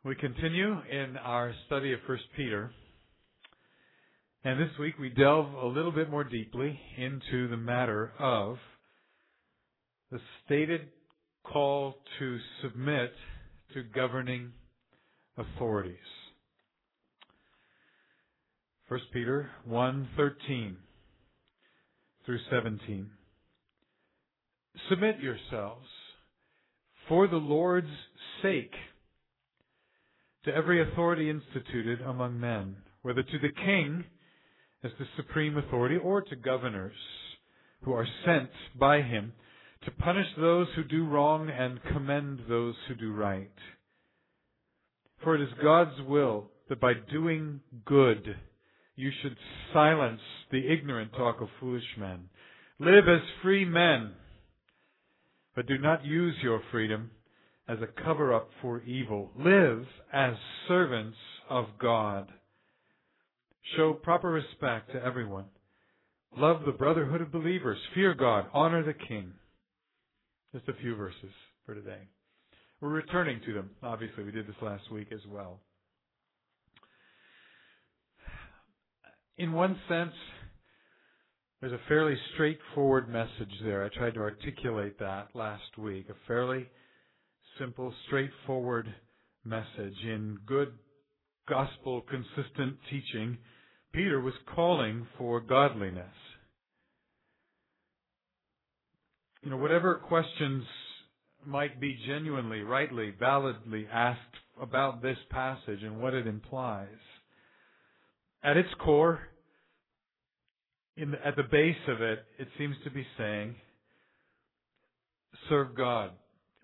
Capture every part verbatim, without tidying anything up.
We continue in our study of First Peter, and this week we delve a little bit more deeply into the matter of the stated call to submit to governing authorities. First Peter one thirteen through seventeen. Submit yourselves for the Lord's sake to every authority instituted among men, whether to the king as the supreme authority or to governors who are sent by him to punish those who do wrong and commend those who do right. For it is God's will that by doing good you should silence the ignorant talk of foolish men. Live as free men, but do not use your freedom as a cover-up for evil. Live as servants of God. Show proper respect to everyone. Love the brotherhood of believers. Fear God. Honor the king. Just a few verses for today. We're returning to them. Obviously, we did this last week as well. In one sense, there's a fairly straightforward message there. I tried to articulate that last week. A fairly simple, straightforward message. In good gospel consistent teaching, Peter was calling for godliness. You know, whatever questions might be genuinely, rightly, validly asked about this passage and what it implies, at its core, in the, at the base of it, it seems to be saying, serve God.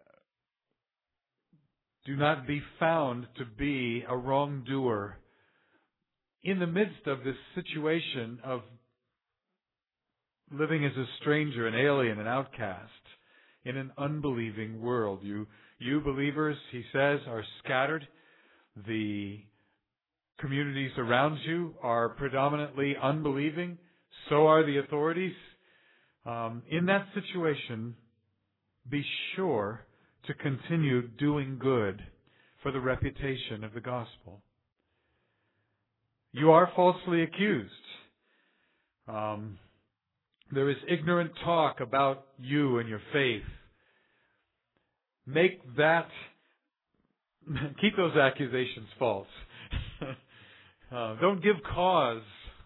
Do not be found to be a wrongdoer in the midst of this situation of living as a stranger, an alien, an outcast in an unbelieving world. You, you believers, he says, are scattered. The communities around you are predominantly unbelieving. So are the authorities. Um, in that situation, be sure to continue doing good for the reputation of the gospel. You are falsely accused. Um, there is ignorant talk about you and your faith. Make that, keep those accusations false. uh, don't give cause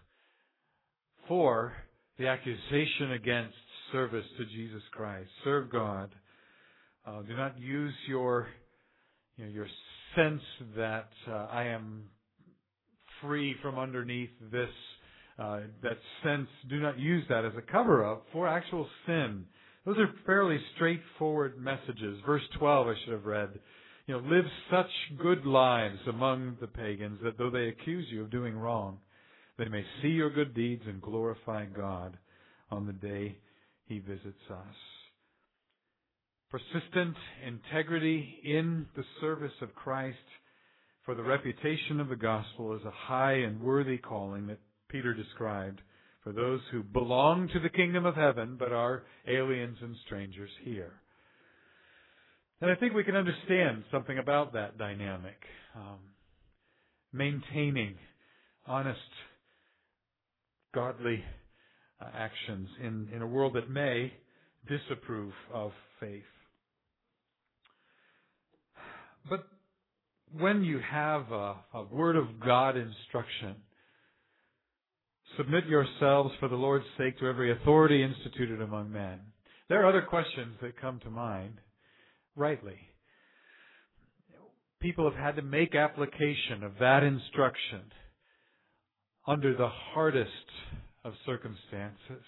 for the accusation against service to Jesus Christ. Serve God. Uh, do not use your, you know, your sense that uh, I am free from underneath this, uh, that sense. Do not use that as a cover-up for actual sin. Those are fairly straightforward messages. Verse twelve I should have read. You know, live such good lives among the pagans that though they accuse you of doing wrong, they may see your good deeds and glorify God on the day He visits us. Persistent integrity in the service of Christ for the reputation of the gospel is a high and worthy calling that Peter described for those who belong to the kingdom of heaven but are aliens and strangers here. And I think we can understand something about that dynamic. Um, maintaining honest, godly uh, actions in, in a world that may disapprove of faith. But when you have a, a Word of God instruction, submit yourselves for the Lord's sake to every authority instituted among men. There are other questions that come to mind, rightly. People have had to make application of that instruction under the hardest of circumstances.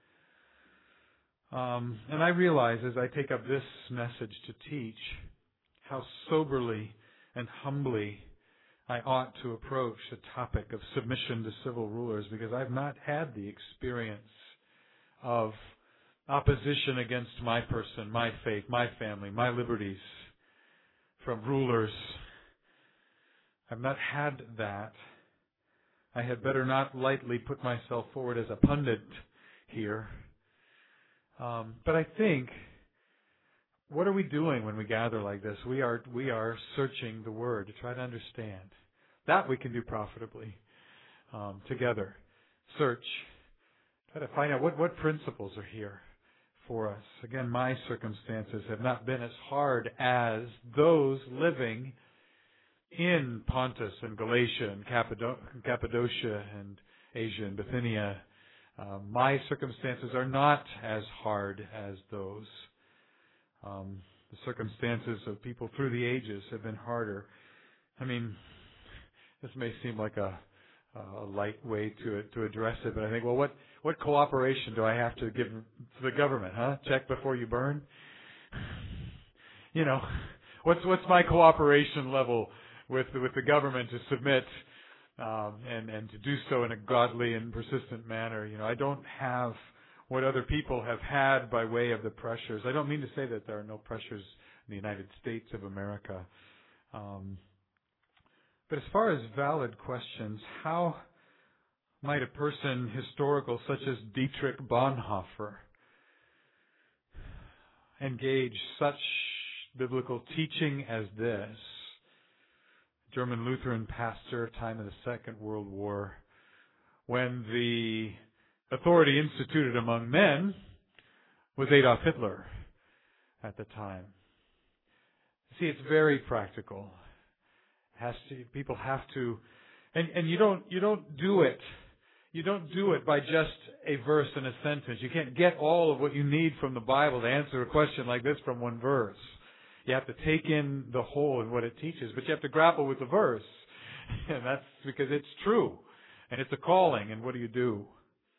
Um, and I realize as I take up this message to teach how soberly and humbly I ought to approach the topic of submission to civil rulers, because I've not had the experience of opposition against my person, my faith, my family, my liberties from rulers. I've not had that. I had better not lightly put myself forward as a pundit here. Um, but I think what are we doing when we gather like this? We are we are searching the Word to try to understand. That we can do profitably um, together. Search. Try to find out what, what principles are here for us. Again, my circumstances have not been as hard as those living in Pontus and Galatia and Cappadocia and Asia and Bithynia. Uh, my circumstances are not as hard as those. Um, the circumstances of people through the ages have been harder. I mean, this may seem like a, a light way to to address it, but I think, well, what what cooperation do I have to give to the government? Huh? Check before you burn. You know, what's what's my cooperation level with with the government to submit um, and and to do so in a godly and persistent manner? You know, I don't have what other people have had by way of the pressures. I don't mean to say that there are no pressures in the United States of America. Um, but as far as valid questions, how might a person historical such as Dietrich Bonhoeffer engage such biblical teaching as this? German Lutheran pastor, time of the Second World War, when the authority instituted among men was Adolf Hitler at the time. See, it's very practical. It has to, people have to, and, and you don't, you don't do it. You don't do it by just a verse and a sentence. You can't get all of what you need from the Bible to answer a question like this from one verse. You have to take in the whole and what it teaches, but you have to grapple with the verse. And that's because it's true. And it's a calling, and what do you do?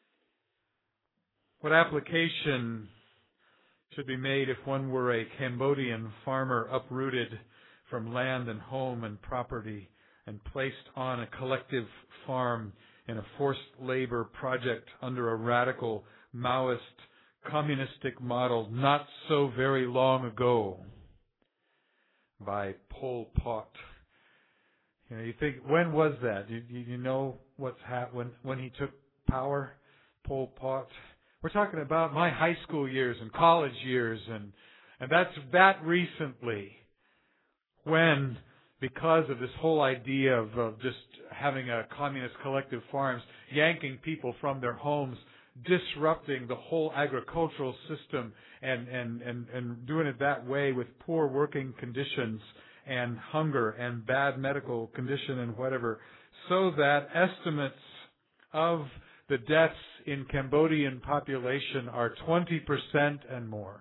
What application should be made if one were a Cambodian farmer uprooted from land and home and property and placed on a collective farm in a forced labor project under a radical Maoist communistic model not so very long ago by Pol Pot? You know, you think, when was that? You, you, you know what's happened when, when he took power, Pol Pot? We're talking about my high school years and college years, and and that's that recently, when, because of this whole idea of, of just having a communist collective farms, yanking people from their homes, disrupting the whole agricultural system, and, and, and, and doing it that way with poor working conditions and hunger and bad medical condition and whatever, so that estimates of the deaths in Cambodian population are twenty percent and more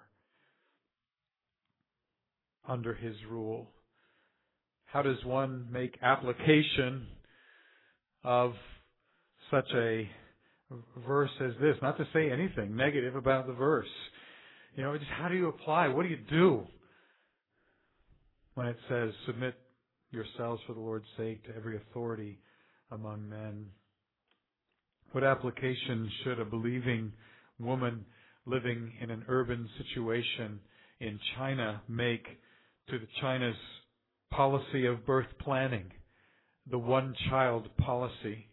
under his rule. How does one make application of such a verse as this? Not to say anything negative about the verse. You know, just how do you apply? What do you do when it says, submit yourselves for the Lord's sake to every authority among men? What application should a believing woman living in an urban situation in China make to the China's policy of birth planning, the one-child policy,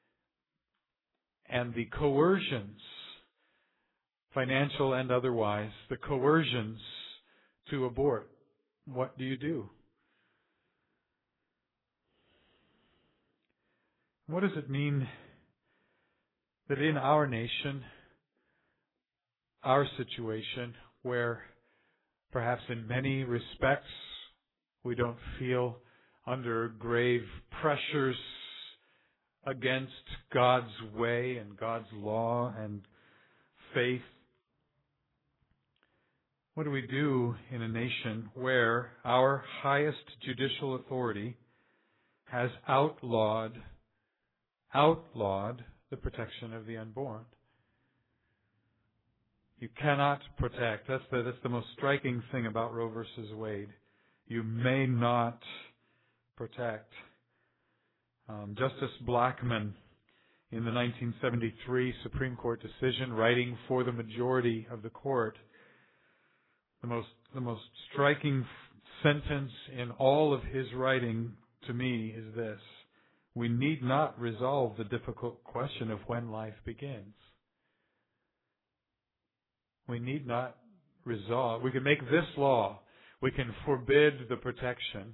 and the coercions, financial and otherwise, the coercions to abort? What do you do? What does it mean that in our nation, our situation, where perhaps in many respects we don't feel under grave pressures against God's way and God's law and faith, what do we do in a nation where our highest judicial authority has outlawed, outlawed the protection of the unborn? You cannot protect. That's the, that's the most striking thing about Roe versus Wade. You may not protect. Um, Justice Blackmun, in the nineteen seventy-three Supreme Court decision, writing for the majority of the court, the most the most striking sentence in all of his writing to me is this: we need not resolve the difficult question of when life begins. We need not resolve, we can make this law, we can forbid the protection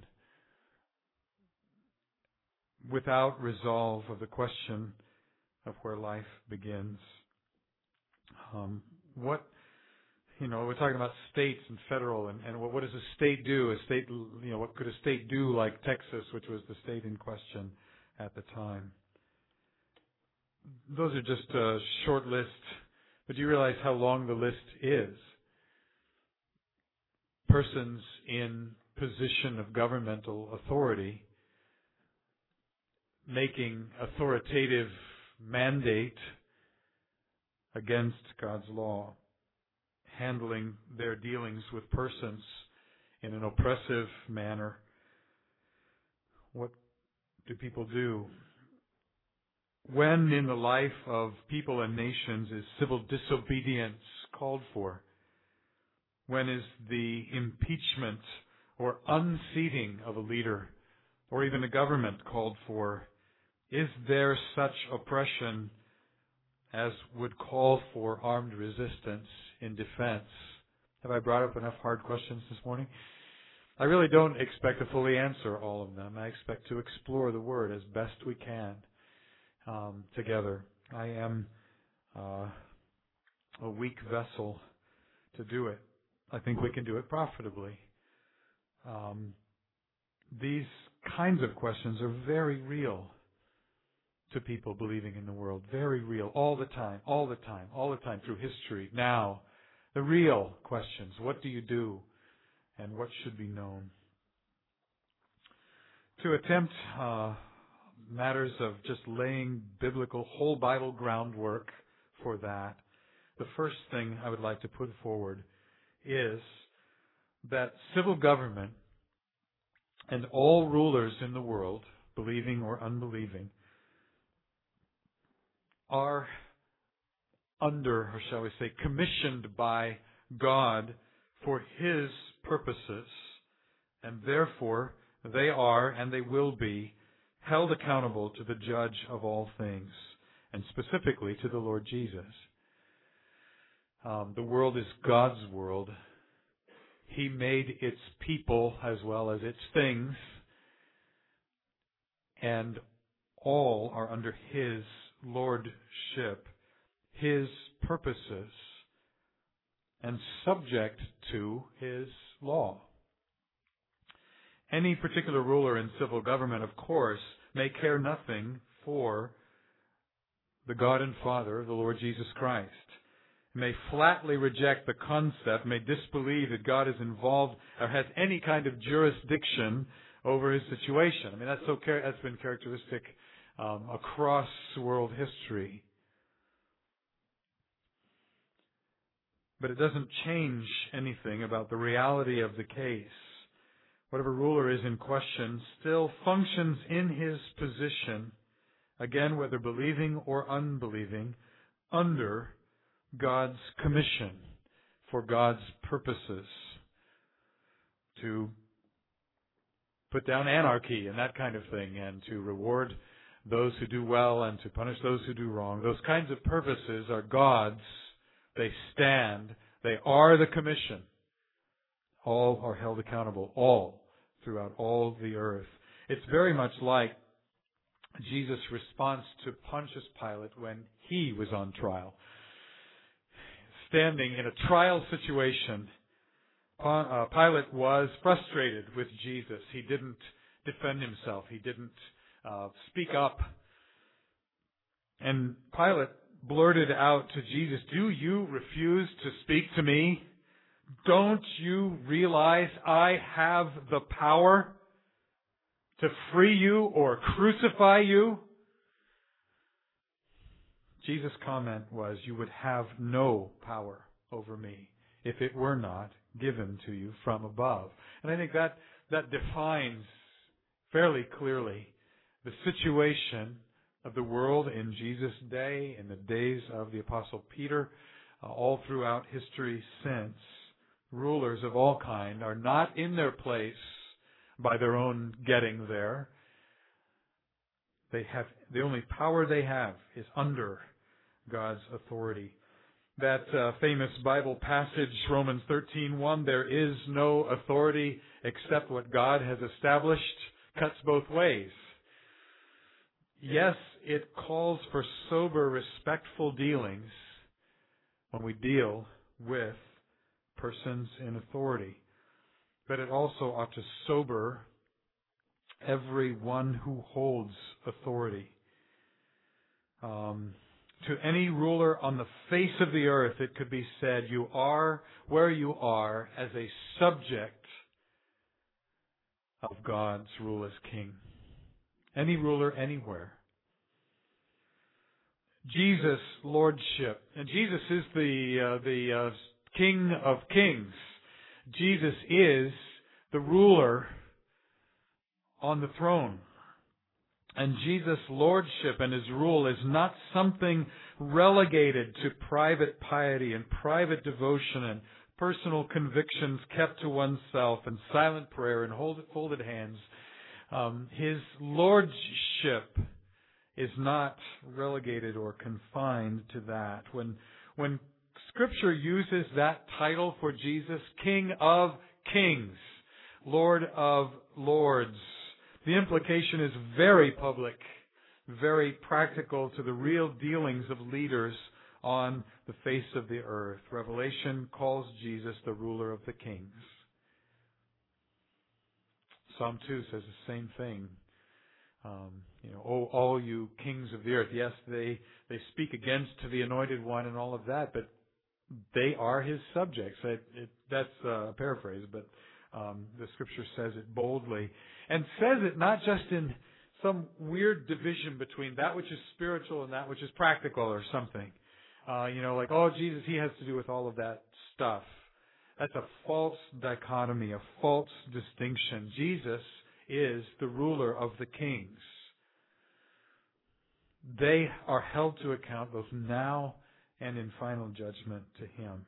without resolve of the question of where life begins. Um, what, you know, we're talking about states and federal, and, and what, what does a state do? A state, you know, what could a state do like Texas, which was the state in question at the time? Those are just a short list, but do you realize how long the list is? Persons in position of governmental authority making authoritative mandate against God's law, handling their dealings with persons in an oppressive manner. What do people do? When in the life of people and nations is civil disobedience called for? When is the impeachment or unseating of a leader or even a government called for? Is there such oppression as would call for armed resistance in defense? Have I brought up enough hard questions this morning? I really don't expect to fully answer all of them. I expect to explore the Word as best we can um, together. I am uh, a weak vessel to do it. I think we can do it profitably. Um, these kinds of questions are very real to people believing in the world. Very real. All the time. All the time. All the time. Through history. Now. The real questions. What do you do? And what should be known? To attempt uh, matters of just laying biblical, whole Bible groundwork for that, the first thing I would like to put forward is that civil government and all rulers in the world, believing or unbelieving, are under, or shall we say, commissioned by God for His purposes, and therefore they are and they will be held accountable to the Judge of all things, and specifically to the Lord Jesus. Um, the world is God's world. He made its people as well as its things, and all are under His lordship, His purposes, and subject to His law. Any particular ruler in civil government, of course, may care nothing for the God and Father of the Lord Jesus Christ, may flatly reject the concept, may disbelieve that God is involved or has any kind of jurisdiction over his situation. I mean, that's so that's been characteristic um, across world history. But it doesn't change anything about the reality of the case. Whatever ruler is in question still functions in his position, again, whether believing or unbelieving, under God's commission for God's purposes, to put down anarchy and that kind of thing, and to reward those who do well and to punish those who do wrong. Those kinds of purposes are God's. They stand. They are the commission. All are held accountable, all, throughout all the earth. It's very much like Jesus' response to Pontius Pilate when he was on trial. Standing in a trial situation, Pilate was frustrated with Jesus. He didn't defend himself. He didn't uh, speak up. And Pilate blurted out to Jesus, "Do you refuse to speak to me? Don't you realize I have the power to free you or crucify you?" Jesus' comment was, "You would have no power over me if it were not given to you from above." And I think that, that defines fairly clearly the situation of the world in Jesus' day, in the days of the Apostle Peter, uh, all throughout history since. Rulers of all kind are not in their place by their own getting there. They have, the only power they have is under God's authority. that uh, famous Bible passage, Romans thirteen one, there is no authority except what God has established, cuts both ways. Yes, it calls for sober, respectful dealings when we deal with persons in authority. But it also ought to sober everyone who holds authority. Um, to any ruler on the face of the earth, it could be said, you are where you are as a subject of God's rule as king. Any ruler anywhere. Jesus' lordship. And Jesus is the, uh, the uh, King of kings. Jesus is the ruler on the throne. And Jesus' lordship and His rule is not something relegated to private piety and private devotion and personal convictions kept to oneself and silent prayer and hold, folded hands. Um, His lordship is not relegated or confined to that. When, when Scripture uses that title for Jesus, King of Kings, Lord of Lords, the implication is very public, very practical to the real dealings of leaders on the face of the earth. Revelation calls Jesus the ruler of the kings. Psalm two says the same thing. Um, you know, oh, all you kings of the earth. Yes, they, they speak against the Anointed One and all of that, but they are His subjects. It, it, that's a paraphrase, but um, the Scripture says it boldly. And says it not just in some weird division between that which is spiritual and that which is practical or something. Uh, you know, like, oh, Jesus, He has to do with all of that stuff. That's a false dichotomy, a false distinction. Jesus is the ruler of the kings. They are held to account both now and in final judgment to Him.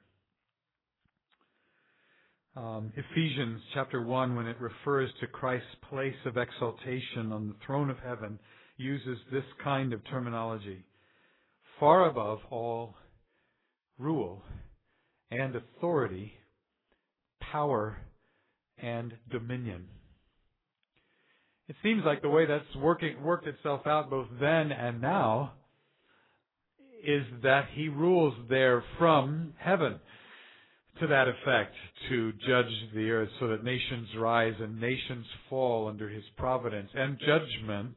Um, Ephesians chapter one, when it refers to Christ's place of exaltation on the throne of heaven, uses this kind of terminology. Far above all rule and authority, power and dominion. It seems like the way that's working worked itself out both then and now is that He rules there from heaven. To that effect, to judge the earth so that nations rise and nations fall under His providence and judgment.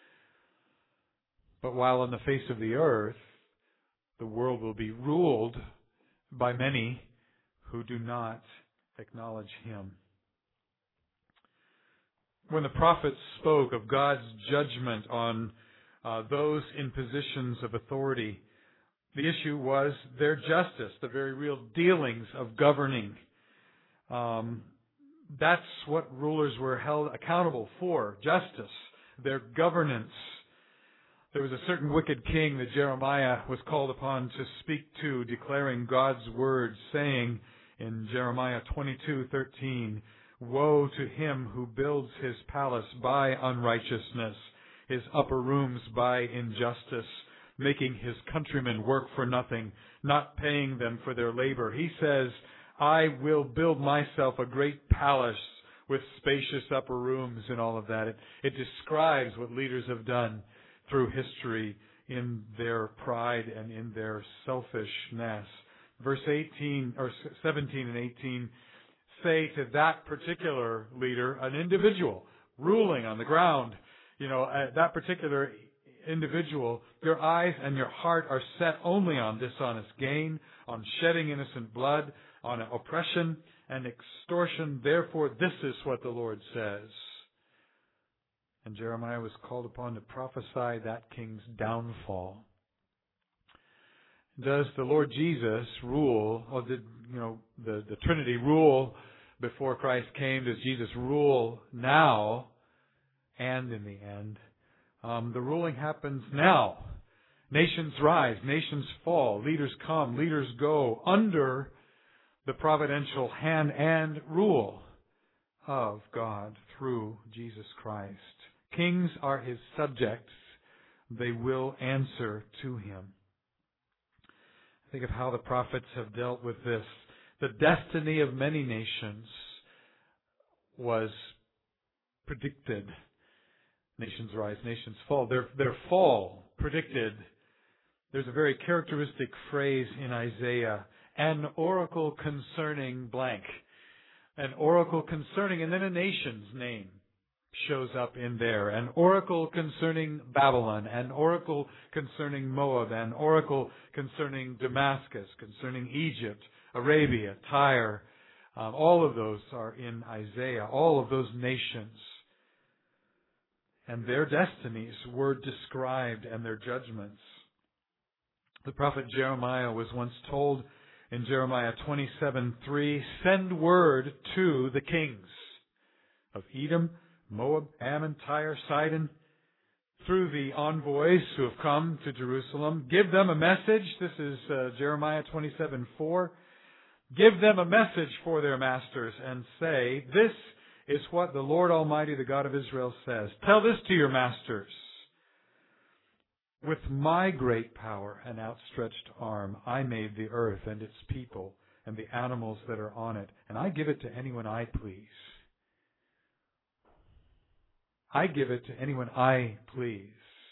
But while on the face of the earth, the world will be ruled by many who do not acknowledge Him. When the prophets spoke of God's judgment on uh, those in positions of authority, the issue was their justice, the very real dealings of governing. Um, that's what rulers were held accountable for, justice, their governance. There was a certain wicked king that Jeremiah was called upon to speak to, declaring God's word, saying in Jeremiah twenty-two thirteen, "Woe to him who builds his palace by unrighteousness, his upper rooms by injustice, making his countrymen work for nothing, not paying them for their labor. He says, I will build myself a great palace with spacious upper rooms," and all of that. It, it describes what leaders have done through history in their pride and in their selfishness. Verse eighteen or seventeen and eighteen say to that particular leader, an individual ruling on the ground, you know, uh, that particular individual, your eyes and your heart are set only on dishonest gain, on shedding innocent blood, on oppression and extortion. Therefore, this is what the Lord says. And Jeremiah was called upon to prophesy that king's downfall. Does the Lord Jesus rule, or did, you know, the, the Trinity rule before Christ came? Does Jesus rule now and in the end? Um, the ruling happens now. Nations rise, nations fall, leaders come, leaders go under the providential hand and rule of God through Jesus Christ. Kings are His subjects. They will answer to Him. Think of how the prophets have dealt with this. The destiny of many nations was predicted. Nations rise, nations fall. Their, their fall predicted. There's a very characteristic phrase in Isaiah, an oracle concerning blank. An oracle concerning, and then a nation's name shows up in there. An oracle concerning Babylon, an oracle concerning Moab, an oracle concerning Damascus, concerning Egypt, Arabia, Tyre. Um, all of those are in Isaiah, all of those nations. And their destinies were described and their judgments. The prophet Jeremiah was once told in Jeremiah twenty-seven three, send word to the kings of Edom, Moab, Ammon, Tyre, Sidon, through the envoys who have come to Jerusalem. Give them a message. This is uh, Jeremiah twenty-seven four. Give them a message for their masters and say, this is what the Lord Almighty, the God of Israel, says. Tell this to your masters. With my great power and outstretched arm, I made the earth and its people and the animals that are on it, and I give it to anyone I please. I give it to anyone I please.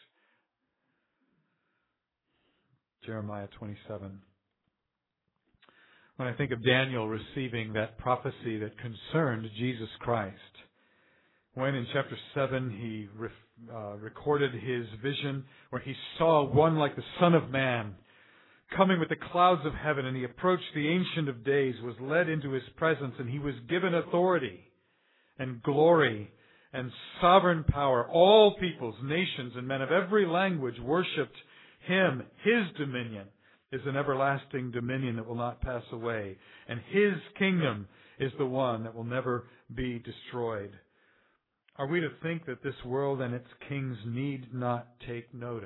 Jeremiah twenty-seven. When I think of Daniel receiving that prophecy that concerned Jesus Christ, when in chapter seven he re- uh, recorded his vision where he saw one like the Son of Man coming with the clouds of heaven, and he approached the Ancient of Days, was led into his presence, and he was given authority and glory and sovereign power. All peoples, nations, and men of every language worshipped him. His dominion is an everlasting dominion that will not pass away, and his kingdom is the one that will never be destroyed. Are we to think that this world and its kings need not take notice?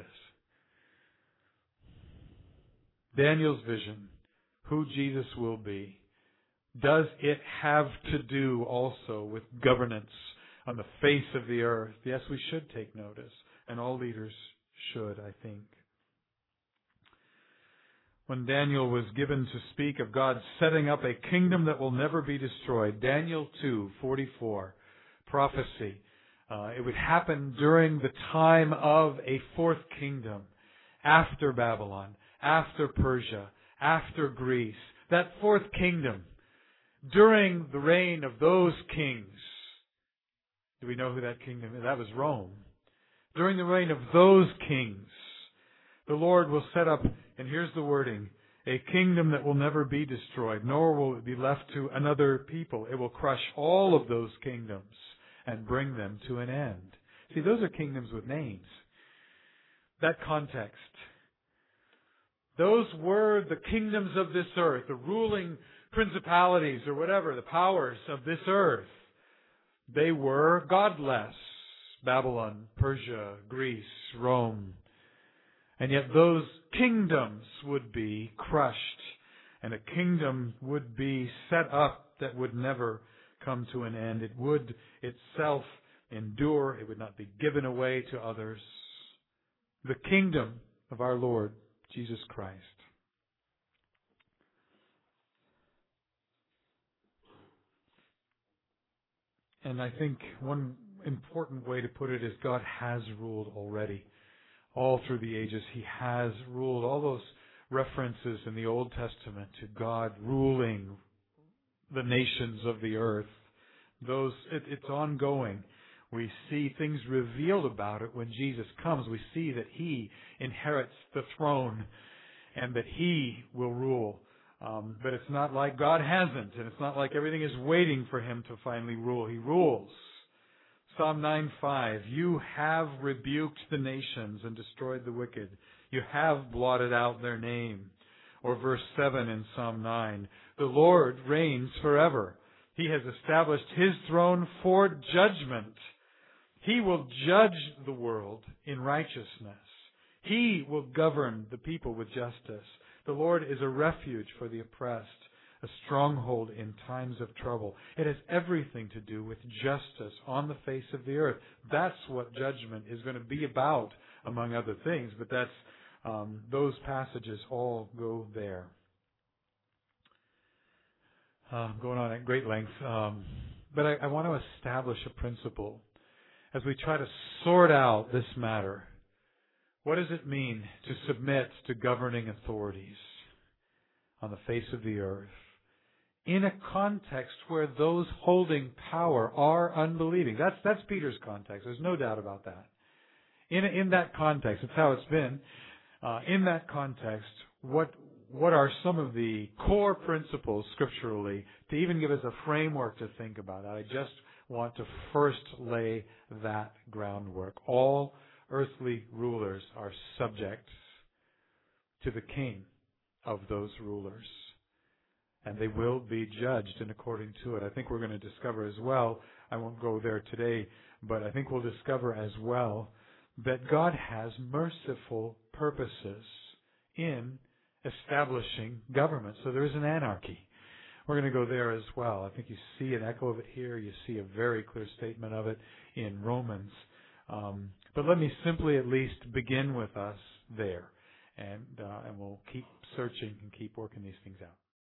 Daniel's vision, who Jesus will be, does it have to do also with governance on the face of the earth? Yes, we should take notice, and all leaders should, I think. When Daniel was given to speak of God setting up a kingdom that will never be destroyed, Daniel two forty-four, prophecy. Uh, it would happen during the time of a fourth kingdom, after Babylon, after Persia, after Greece. That fourth kingdom, during the reign of those kings. Do we know who that kingdom is? That was Rome. During the reign of those kings, the Lord will set up, and here's the wording, a kingdom that will never be destroyed, nor will it be left to another people. It will crush all of those kingdoms and bring them to an end. See, those are kingdoms with names. That context. Those were the kingdoms of this earth, the ruling principalities or whatever, the powers of this earth. They were godless. Babylon, Persia, Greece, Rome. And yet those kingdoms would be crushed, and a kingdom would be set up that would never come to an end. It would itself endure. It would not be given away to others. The kingdom of our Lord Jesus Christ. And I think one important way to put it is God has ruled already. All through the ages, He has ruled. All those references in the Old Testament to God ruling the nations of the earth, those it, it's ongoing. We see things revealed about it when Jesus comes. We see that He inherits the throne and that He will rule. Um, but it's not like God hasn't, and it's not like everything is waiting for Him to finally rule. He rules. Psalm nine five, you have rebuked the nations and destroyed the wicked. You have blotted out their name. Or verse seven in Psalm nine, the Lord reigns forever. He has established His throne for judgment. He will judge the world in righteousness. He will govern the people with justice. The Lord is a refuge for the oppressed, a stronghold in times of trouble. It has everything to do with justice on the face of the earth. That's what judgment is going to be about, among other things. But that's Um, those passages all go there. Uh, going on at great length. Um, but I, I want to establish a principle as we try to sort out this matter. What does it mean to submit to governing authorities on the face of the earth in a context where those holding power are unbelieving? That's that's Peter's context. There's no doubt about that. In in that context, it's how it's been. Uh, in that context, what what are some of the core principles scripturally to even give us a framework to think about that? I just want to first lay that groundwork. All earthly rulers are subject to the king of those rulers, and they will be judged in according to it. I think we're going to discover as well, I won't go there today, but I think we'll discover as well that God has merciful purposes in establishing government. So there is an anarchy. We're going to go there as well. I think you see an echo of it here. You see a very clear statement of it in Romans. Um, but let me simply at least begin with us there, and uh, and we'll keep searching and keep working these things out.